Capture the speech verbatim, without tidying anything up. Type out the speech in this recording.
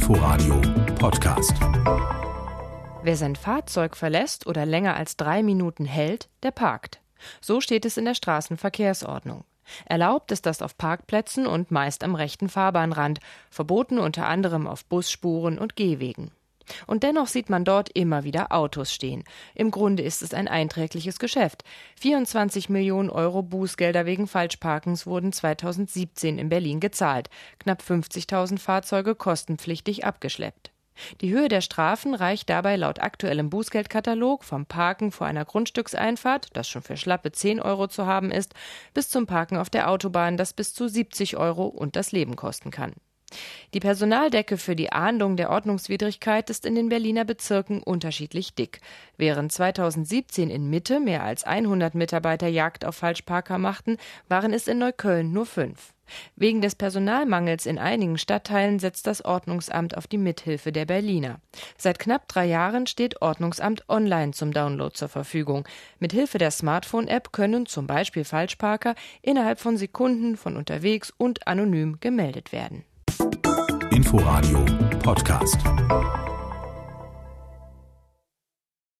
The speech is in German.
Inforadio Podcast. Wer sein Fahrzeug verlässt oder länger als drei Minuten hält, der parkt. So steht es in der Straßenverkehrsordnung. Erlaubt ist das auf Parkplätzen und meist am rechten Fahrbahnrand, verboten unter anderem auf Busspuren und Gehwegen. Und dennoch sieht man dort immer wieder Autos stehen. Im Grunde ist es ein einträgliches Geschäft. vierundzwanzig Millionen Euro Bußgelder wegen Falschparkens wurden zweitausendsiebzehn in Berlin gezahlt. Knapp fünfzigtausend Fahrzeuge kostenpflichtig abgeschleppt. Die Höhe der Strafen reicht dabei laut aktuellem Bußgeldkatalog vom Parken vor einer Grundstückseinfahrt, das schon für schlappe zehn Euro zu haben ist, bis zum Parken auf der Autobahn, das bis zu siebzig Euro und das Leben kosten kann. Die Personaldecke für die Ahndung der Ordnungswidrigkeit ist in den Berliner Bezirken unterschiedlich dick. Während zweitausendsiebzehn in Mitte mehr als hundert Mitarbeiter Jagd auf Falschparker machten, waren es in Neukölln nur fünf. Wegen des Personalmangels in einigen Stadtteilen setzt das Ordnungsamt auf die Mithilfe der Berliner. Seit knapp drei Jahren steht Ordnungsamt Online zum Download zur Verfügung. Mithilfe der Smartphone-App können zum Beispiel Falschparker innerhalb von Sekunden von unterwegs und anonym gemeldet werden. Inforadio Podcast.